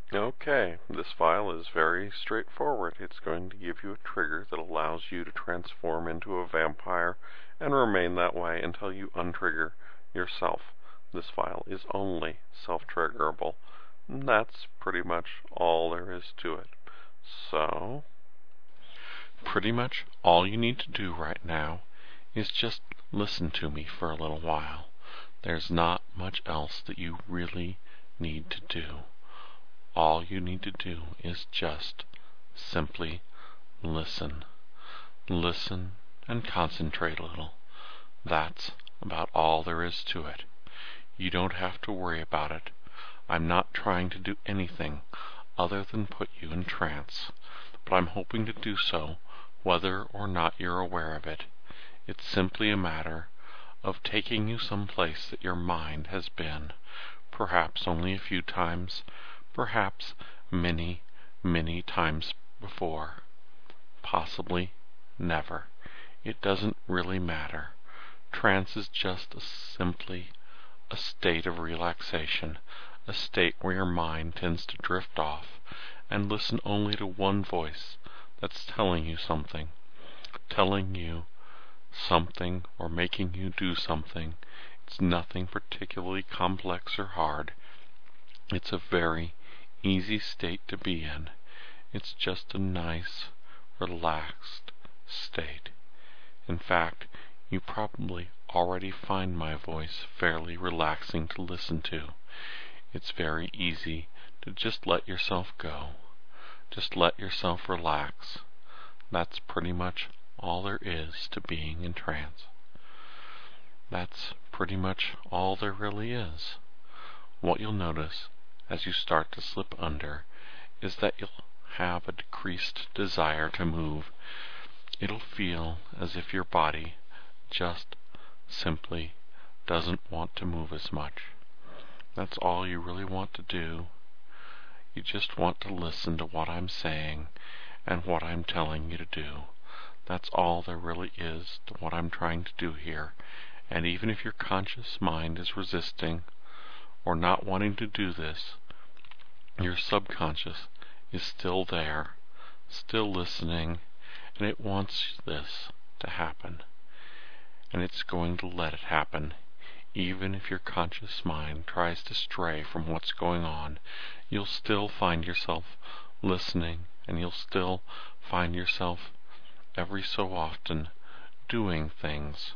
Okay, this file is very straightforward. It's going to give you a trigger that allows you to transform into a vampire and remain that way until you untrigger yourself. This file is only self-triggerable. That's pretty much all there is to it. So, pretty much all you need to do right now is just listen to me for a little while. There's not much else that you really need to do. All you need to do is just simply listen. Listen and concentrate a little. That's about all there is to it. You don't have to worry about it. I'm not trying to do anything other than put you in trance, but I'm hoping to do so whether or not you're aware of it. It's simply a matter of taking you someplace that your mind has been, perhaps only a few times, perhaps many, many times before. Possibly never. It doesn't really matter. Trance is just simply a state of relaxation, a state where your mind tends to drift off and listen only to one voice that's telling you something or making you do something. It's nothing particularly complex or hard. It's a very easy state to be in. It's just a nice, relaxed state. In fact, you probably already find my voice fairly relaxing to listen to. It's very easy to just let yourself go. Just let yourself relax. That's pretty much all there is to being in trance. That's pretty much all there really is. What you'll notice as you start to slip under is that you'll have a decreased desire to move. It'll feel as if your body just simply doesn't want to move as much. That's all you really want to do. You just want to listen to what I'm saying and what I'm telling you to do. That's all there really is to what I'm trying to do here. And even if your conscious mind is resisting or not wanting to do this, your subconscious is still there, still listening, and it wants this to happen. And it's going to let it happen. Even if your conscious mind tries to stray from what's going on, you'll still find yourself listening, and you'll still find yourself every so often doing things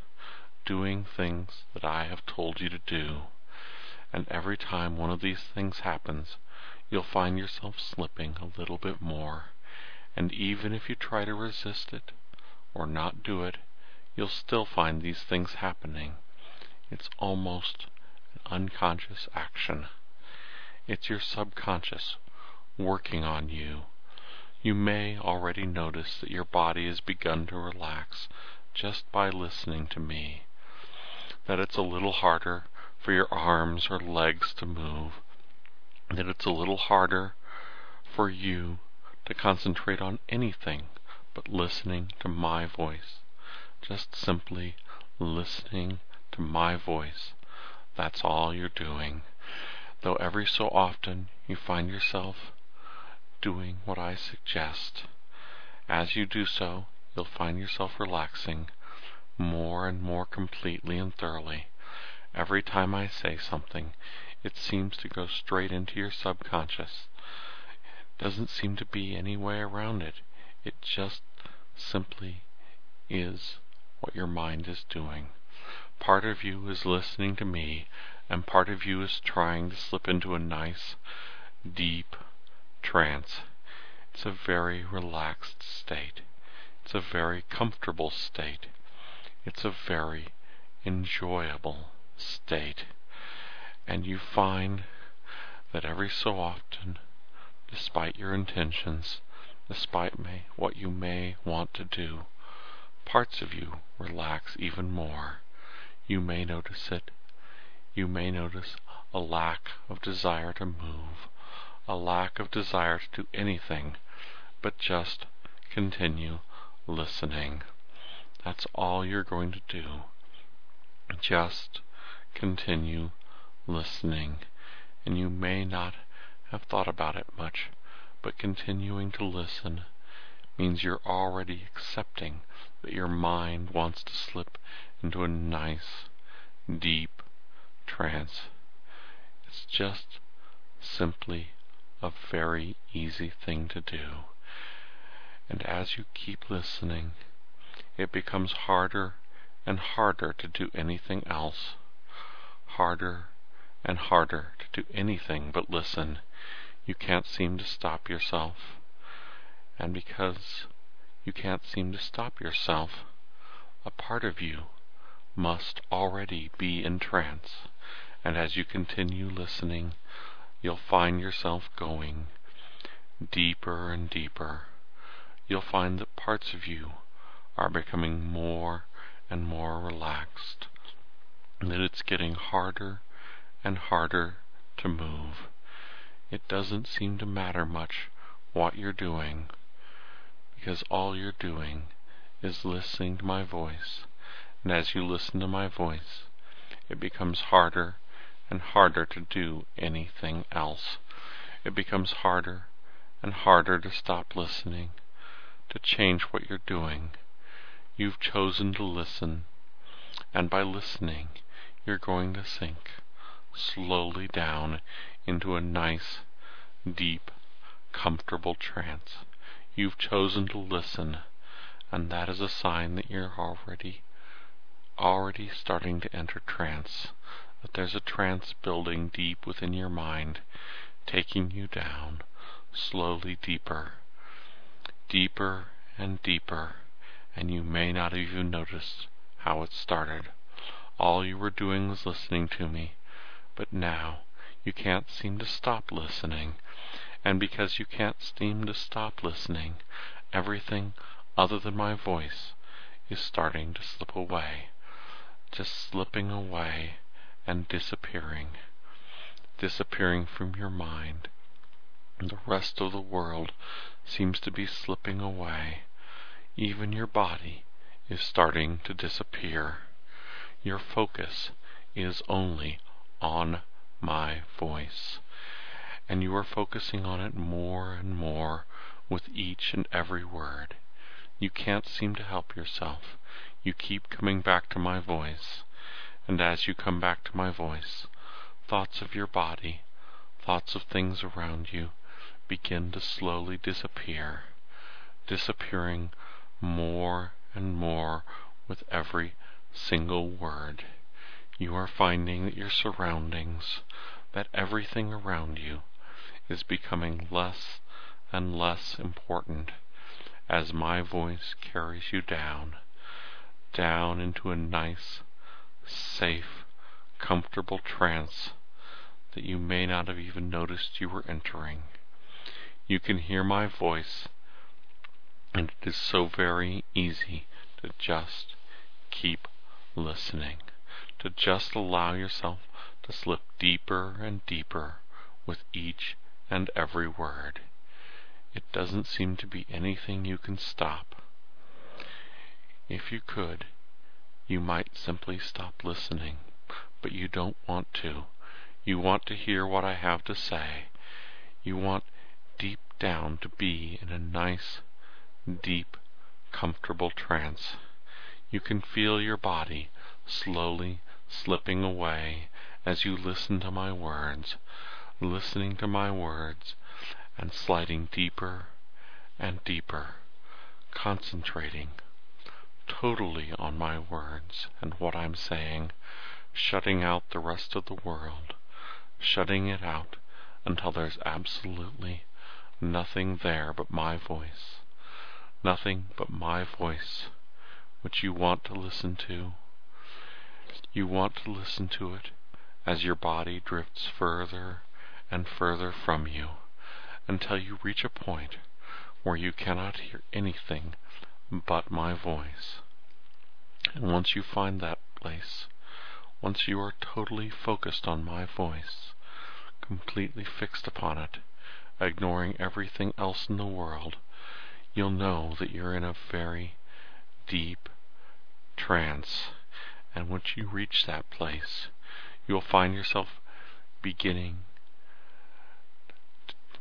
that I have told you to do. And every time one of these things happens, you'll find yourself slipping a little bit more. And even if you try to resist it or not do it, you'll still find these things happening. It's almost an unconscious action. It's your subconscious working on you. You may already notice that your body has begun to relax just by listening to me, that it's a little harder for your arms or legs to move, that it's a little harder for you to concentrate on anything but listening to my voice. Just simply listening to my voice. That's all you're doing. Though every so often you find yourself doing what I suggest. As you do so, you'll find yourself relaxing more and more completely and thoroughly. Every time I say something, it seems to go straight into your subconscious. It doesn't seem to be any way around it. It just simply is what your mind is doing. Part of you is listening to me, and part of you is trying to slip into a nice, deep trance. It's a very relaxed state. It's a very comfortable state. It's a very enjoyable state. And you find that every so often, despite your intentions, despite what you may want to do, parts of you relax even more. You may notice it. You may notice a lack of desire to move, a lack of desire to do anything but just continue listening. That's all you're going to do. Just continue listening. And you may not have thought about it much, but continuing to listen means you're already accepting that your mind wants to slip into a nice, deep trance. It's just simply a very easy thing to do. And as you keep listening, it becomes harder and harder to do anything else. Harder and harder to do anything but listen. You can't seem to stop yourself. And because you can't seem to stop yourself, a part of you must already be in trance. And as you continue listening, you'll find yourself going deeper and deeper. You'll find that parts of you are becoming more and more relaxed, and that it's getting harder and harder to move. It doesn't seem to matter much what you're doing, because all you're doing is listening to my voice. And as you listen to my voice, it becomes harder and harder to do anything else. It becomes harder and harder to stop listening, to change what you're doing. You've chosen to listen, and by listening, you're going to sink slowly down into a nice, deep, comfortable trance. You've chosen to listen, and that is a sign that you're already starting to enter trance, that there's a trance building deep within your mind, taking you down slowly deeper, deeper and deeper, and you may not have even noticed how it started. All you were doing was listening to me, but now you can't seem to stop listening, and because you can't seem to stop listening, everything other than my voice is starting to slip away, just slipping away and disappearing from your mind. And the rest of the world seems to be slipping away. Even your body is starting to disappear. Your focus is only on my voice, and you are focusing on it more and more with each and every word. You can't seem to help yourself. You keep coming back to my voice, and as you come back to my voice, thoughts of your body, thoughts of things around you, begin to slowly disappear, disappearing more and more with every single word. You are finding that your surroundings, that everything around you, is becoming less and less important as my voice carries you down into a nice, safe, comfortable trance that you may not have even noticed you were entering. You can hear my voice, and it is so very easy to just keep listening, to just allow yourself to slip deeper and deeper with each and every word. It doesn't seem to be anything you can stop. If you could, you might simply stop listening, but you don't want to. You want to hear what I have to say. You want deep down to be in a nice, deep, comfortable trance. You can feel your body slowly slipping away as you listen to my words, listening to my words, and sliding deeper and deeper, concentrating totally on my words and what I'm saying, shutting out the rest of the world, shutting it out until there's absolutely nothing there but my voice, nothing but my voice, which you want to listen to. You want to listen to it as your body drifts further and further from you, until you reach a point where you cannot hear anything but my voice. And once you find that place, once you are totally focused on my voice, completely fixed upon it, ignoring everything else in the world, you'll know that you're in a very deep trance. And once you reach that place, you'll find yourself beginning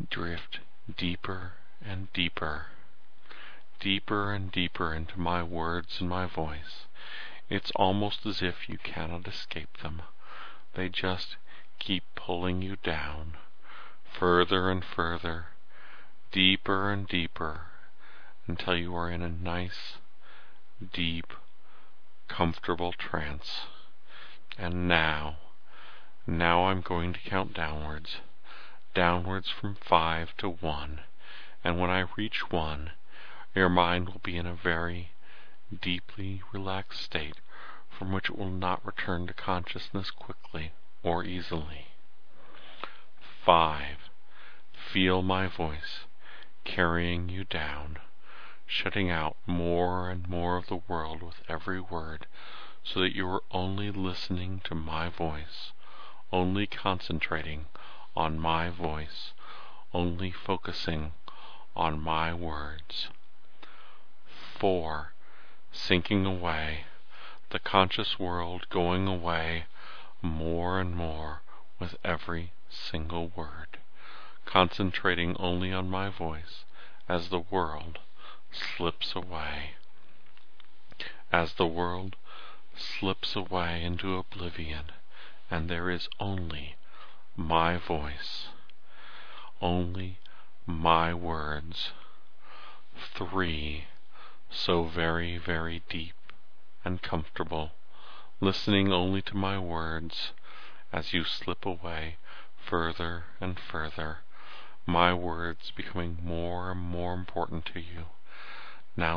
drift deeper and deeper, deeper and deeper into my words and my voice. It's almost as if you cannot escape them. They just keep pulling you down, further and further, deeper and deeper, until you are in a nice, deep, comfortable trance. And now I'm going to count downwards from 5 to 1, and when I reach 1, your mind will be in a very deeply relaxed state from which it will not return to consciousness quickly or easily. 5. Feel my voice carrying you down, shutting out more and more of the world with every word, so that you are only listening to my voice, only concentrating on my voice, only focusing on my words. 4. Sinking away, the conscious world going away more and more with every single word, concentrating only on my voice as the world slips away. As the world slips away into oblivion, and there is only my voice, only my words. 3. So very, very deep and comfortable, listening only to my words as you slip away further and further, my words becoming more and more important to you. Now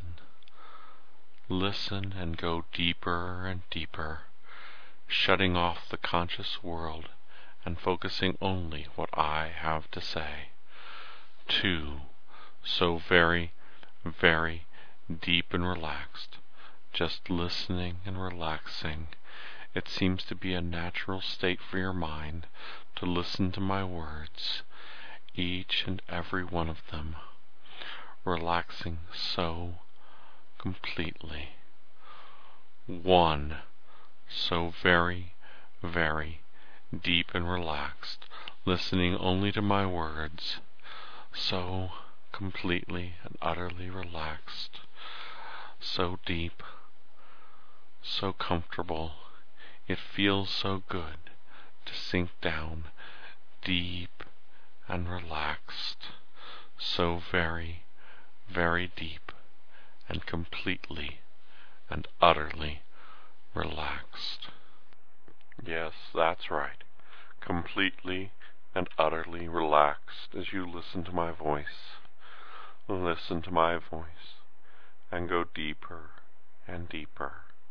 listen and go deeper and deeper, shutting off the conscious world and focusing only what I have to say. 2. So very, very deep and relaxed, just listening and relaxing. It seems to be a natural state for your mind to listen to my words, each and every one of them, relaxing so completely. 1. So very, very deep and relaxed, listening only to my words, so completely and utterly relaxed, so deep, so comfortable. It feels so good to sink down deep and relaxed, so very, very deep and completely and utterly relaxed. Yes, that's right. Completely and utterly relaxed as you listen to my voice. Listen to my voice and go deeper and deeper.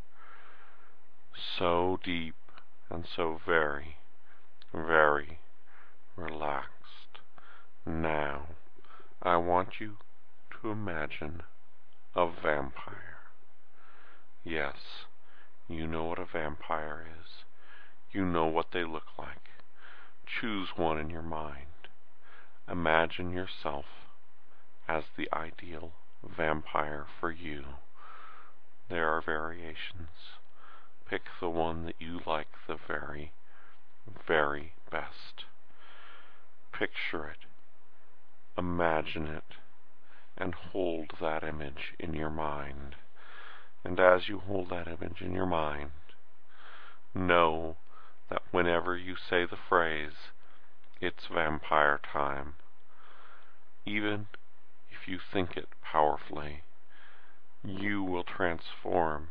So deep and so very, very relaxed. Now, I want you to imagine a vampire. Yes, you know what a vampire is. You know what they look like. Choose one in your mind. Imagine yourself as the ideal vampire for you. There are variations. Pick the one that you like the very, very best. Picture it, imagine it, and hold that image in your mind. And as you hold that image in your mind, know that whenever you say the phrase, "It's vampire time," even if you think it powerfully, you will transform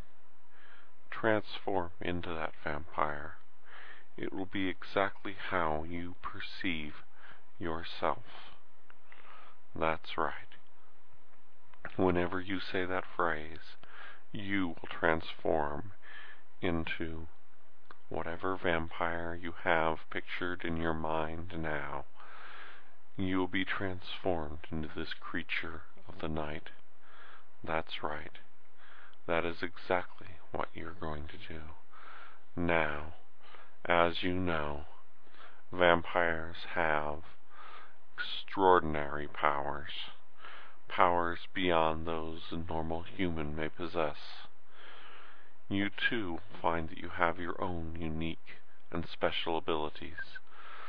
into that vampire. It will be exactly how you perceive yourself. That's right. Whenever you say that phrase, you will transform into whatever vampire you have pictured in your mind now. You will be transformed into this creature of the night. That's right. That is exactly what you're going to do. Now, as you know, vampires have extraordinary powers. Powers beyond those a normal human may possess. You too find that you have your own unique and special abilities.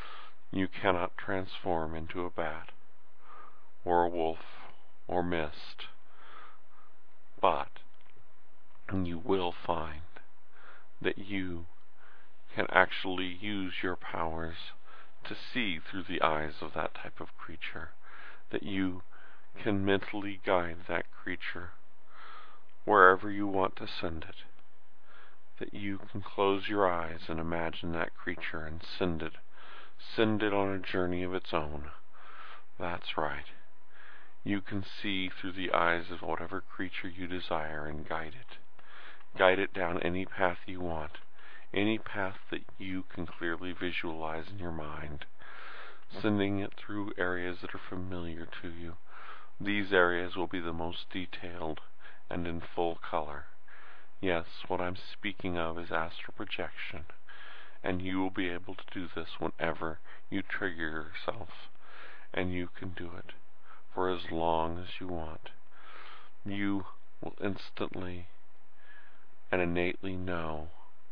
You cannot transform into a bat, or a wolf, or mist, but you will find that you can actually use your powers to see through the eyes of that type of creature, that you can mentally guide that creature wherever you want to send it, that you can close your eyes and imagine that creature and send it on a journey of its own. That's right. You can see through the eyes of whatever creature you desire and guide it. Guide it down any path you want, any path that you can clearly visualize in your mind, sending it through areas that are familiar to you. These areas will be the most detailed and in full color. Yes, what I'm speaking of is astral projection, and you will be able to do this whenever you trigger yourself, and you can do it for as long as you want. You will instantly and innately know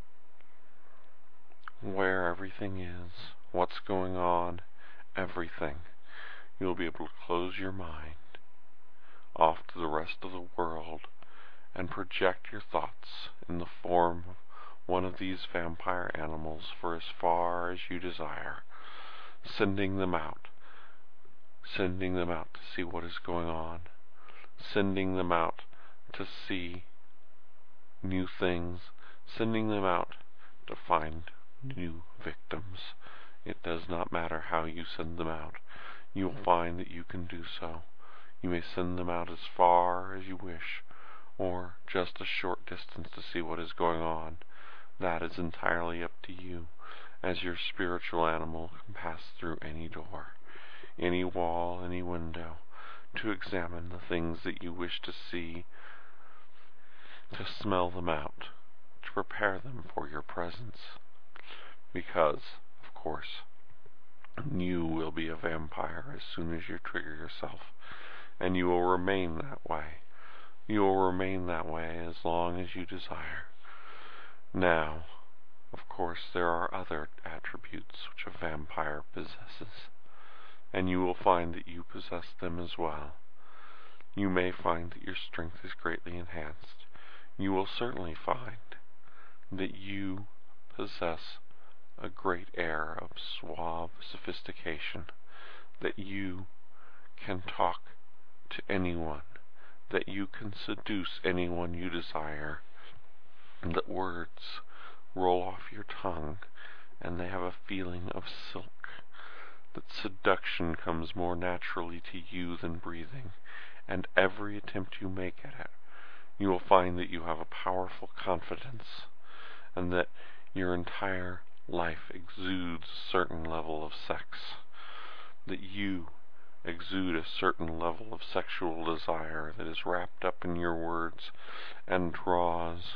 where everything is, what's going on, everything. You'll be able to close your mind off to the rest of the world and project your thoughts in the form of one of these vampire animals for as far as you desire, sending them out to see what is going on, sending them out to see new things, sending them out to find new victims. It does not matter how you send them out. You will find that you can do so. You may send them out as far as you wish, or just a short distance to see what is going on. That is entirely up to you, as your spiritual animal can pass through any door, any wall, any window, to examine the things that you wish to see, to smell them out, to prepare them for your presence. Because, of course, you will be a vampire as soon as you trigger yourself, and you will remain that way. You will remain that way as long as you desire. Now, of course, there are other attributes which a vampire possesses, and you will find that you possess them as well. You may find that your strength is greatly enhanced. You will certainly find that you possess a great air of suave sophistication, that you can talk to anyone, that you can seduce anyone you desire, and that words roll off your tongue and they have a feeling of silk, that seduction comes more naturally to you than breathing, and every attempt you make at it, you will find that you have a powerful confidence, and that your entire life exudes a certain level of sex, that you exude a certain level of sexual desire that is wrapped up in your words and draws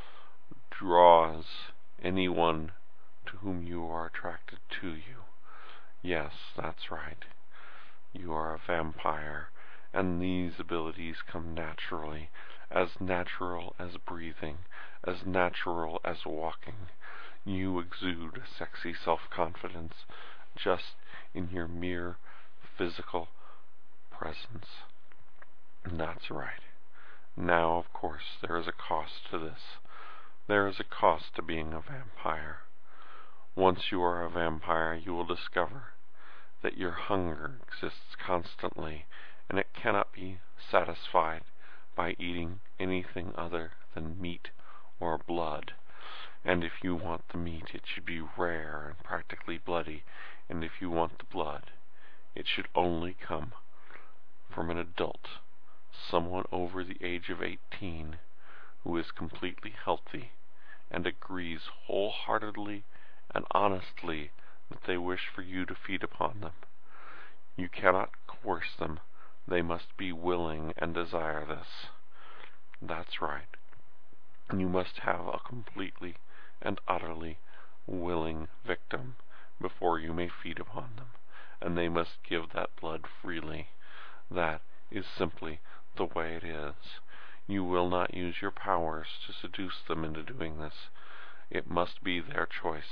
anyone to whom you are attracted to you. Yes, that's right. You are a vampire, and these abilities come naturally as breathing, as natural as walking. You exude a sexy self-confidence just in your mere physical presence. And that's right. Now, of course, there is a cost to this. There is a cost to being a vampire. Once you are a vampire, you will discover that your hunger exists constantly, and it cannot be satisfied by eating anything other than meat or blood. And if you want the meat, it should be rare and practically bloody, and if you want the blood, it should only come from an adult, someone over the age of 18, who is completely healthy and agrees wholeheartedly and honestly that they wish for you to feed upon them. You cannot coerce them. They must be willing and desire this. That's right. You must have a completely and utterly willing victim before you may feed upon them, and they must give that blood freely. That is simply the way it is. You will not use your powers to seduce them into doing this. It must be their choice,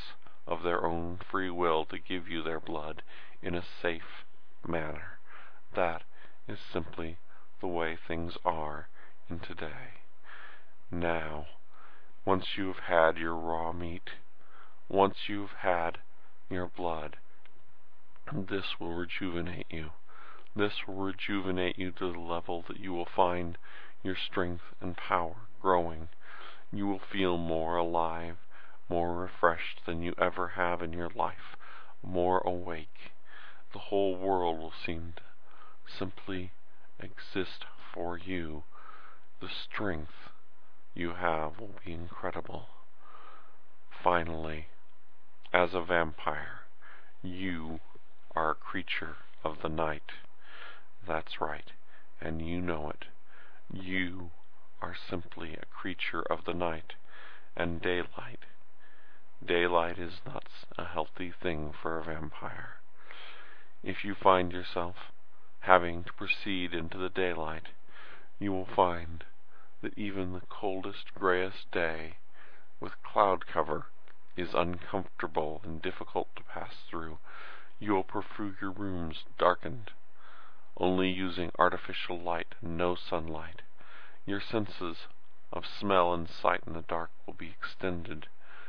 of their own free will to give you their blood in a safe manner. That is simply the way things are in today. Now, once you've had your raw meat, once you've had your blood, this will rejuvenate you. This will rejuvenate you to the level that you will find your strength and power growing. You will feel more alive, more refreshed than you ever have in your life, more awake. The whole world will seem to simply exist for you. The strength you have will be incredible. Finally, as a vampire, you are a creature of the night. That's right, and you know it. You are simply a creature of the night and daylight. Daylight is not a healthy thing for a vampire. If you find yourself having to proceed into the daylight, you will find that even the coldest, grayest day with cloud cover is uncomfortable and difficult to pass through. You will prefer your rooms darkened, only using artificial light and no sunlight. Your senses of smell and sight in the dark will be extended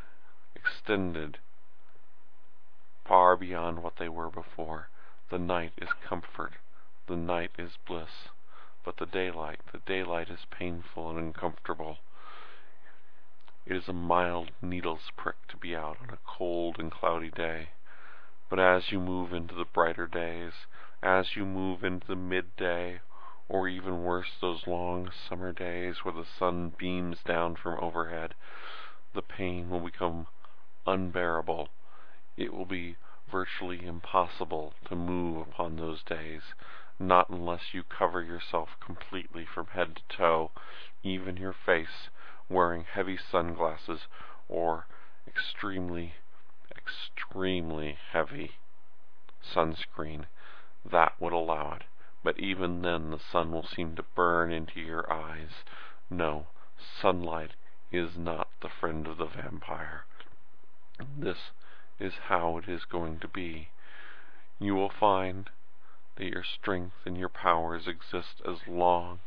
far beyond what they were before. The night is comfort, the night is bliss, but the daylight is painful and uncomfortable. It is a mild needle's prick to be out on a cold and cloudy day. But as you move into the brighter days, as you move into the midday, or even worse, those long summer days where the sun beams down from overhead, the pain will become unbearable. It will be virtually impossible to move upon those days, not unless you cover yourself completely from head to toe, even your face, wearing heavy sunglasses or extremely heavy sunscreen. That would allow it, but even then the sun will seem to burn into your eyes. No, sunlight is not the friend of the vampire. This is how it is going to be. You will find that your strength and your powers exist as long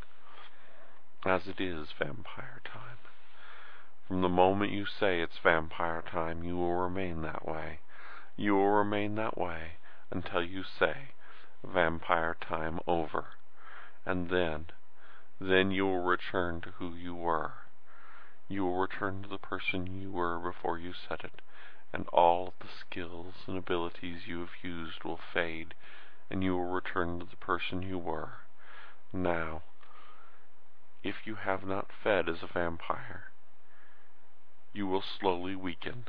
as it is vampire time. From the moment you say it's vampire time, you will remain that way. You will remain that way until you say vampire time over. And then you will return to who you were. You will return to the person you were before you said it, and all of the skills and abilities you have used will fade, and you will return to the person you were. Now, if you have not fed as a vampire, you will slowly weaken,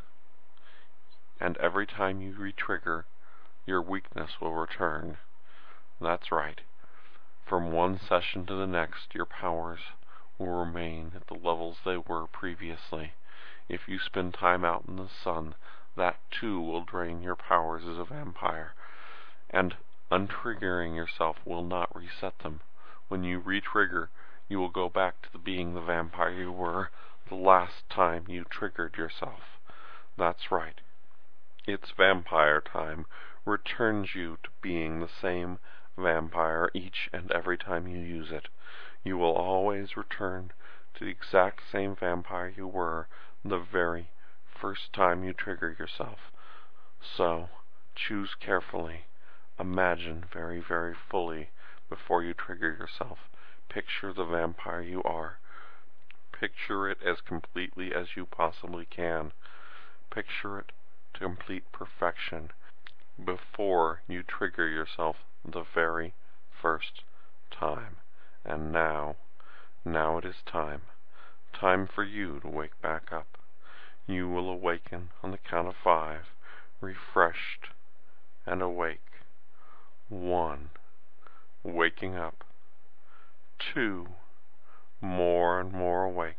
and every time you re-trigger, your weakness will return. That's right. From one session to the next, your powers will remain at the levels they were previously. If you spend time out in the sun, that too will drain your powers as a vampire, and untriggering yourself will not reset them. When you re-trigger, you will go back to being the vampire you were the last time you triggered yourself. That's right. It's vampire time returns you to being the same vampire each and every time you use it. You will always return to the exact same vampire you were the very first time you trigger yourself. So, choose carefully. Imagine very, very fully before you trigger yourself. Picture the vampire you are. Picture it as completely as you possibly can. Picture it to complete perfection before you trigger yourself the very first time. And now it is time. Time for you to wake back up. You will awaken on the count of 5, refreshed and awake. 1, waking up. 2, more and more awake.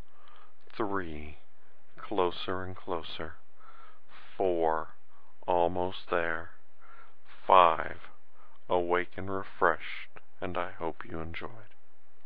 3, closer and closer. 4, almost there. 5, awake and refreshed, and I hope you enjoyed.